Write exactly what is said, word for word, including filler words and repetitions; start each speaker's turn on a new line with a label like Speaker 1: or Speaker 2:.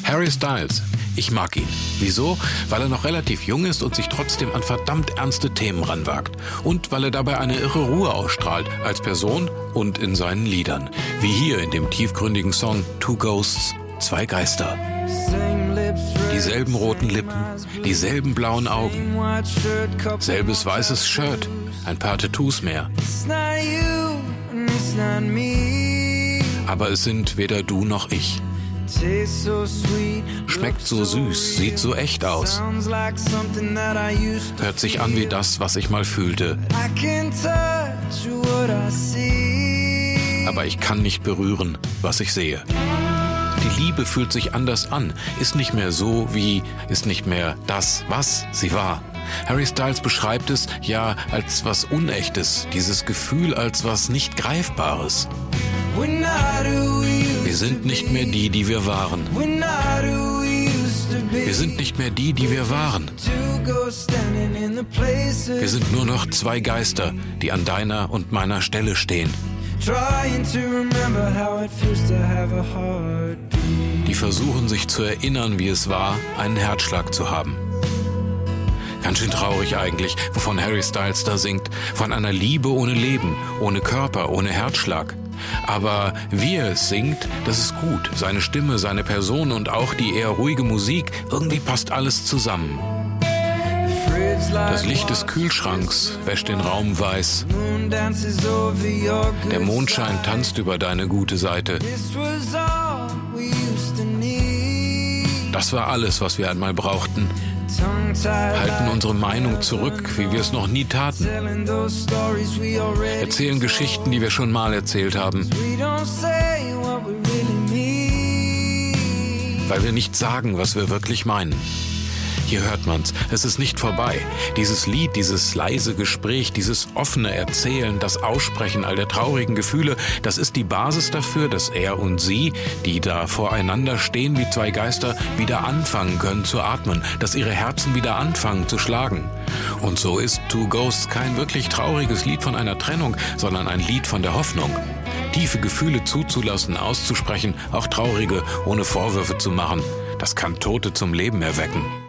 Speaker 1: Harry Styles. Ich mag ihn. Wieso? Weil er noch relativ jung ist und sich trotzdem an verdammt ernste Themen ranwagt. Und weil er dabei eine irre Ruhe ausstrahlt, als Person und in seinen Liedern. Wie hier in dem tiefgründigen Song Two Ghosts, zwei Geister. Dieselben roten Lippen, dieselben blauen Augen, selbes weißes Shirt, ein paar Tattoos mehr. Aber es sind weder du noch ich. Schmeckt so süß, sieht so echt aus. Hört sich an wie das, was ich mal fühlte. Aber ich kann nicht berühren, was ich sehe. Die Liebe fühlt sich anders an, ist nicht mehr so wie, ist nicht mehr das, was sie war. Harry Styles beschreibt es ja als was Unechtes, dieses Gefühl als was nicht Greifbares. Wir sind nicht mehr die, die wir waren. Wir sind nicht mehr die, die wir waren. Wir sind nur noch zwei Geister, die an deiner und meiner Stelle stehen. Die versuchen sich zu erinnern, wie es war, einen Herzschlag zu haben. Ganz schön traurig eigentlich, wovon Harry Styles da singt. Von einer Liebe ohne Leben, ohne Körper, ohne Herzschlag. Aber wie er es singt, das ist gut. Seine Stimme, seine Person und auch die eher ruhige Musik, irgendwie passt alles zusammen. Das Licht des Kühlschranks wäscht den Raum weiß. Der Mondschein tanzt über deine gute Seite. Das war alles, was wir einmal brauchten. Halten unsere Meinung zurück, wie wir es noch nie taten. Erzählen Geschichten, die wir schon mal erzählt haben. Weil wir nicht sagen, was wir wirklich meinen. Hier hört man's, es ist nicht vorbei. Dieses Lied, dieses leise Gespräch, dieses offene Erzählen, das Aussprechen all der traurigen Gefühle, das ist die Basis dafür, dass er und sie, die da voreinander stehen wie zwei Geister, wieder anfangen können zu atmen, dass ihre Herzen wieder anfangen zu schlagen. Und so ist Two Ghosts kein wirklich trauriges Lied von einer Trennung, sondern ein Lied von der Hoffnung. Tiefe Gefühle zuzulassen, auszusprechen, auch traurige, ohne Vorwürfe zu machen, das kann Tote zum Leben erwecken.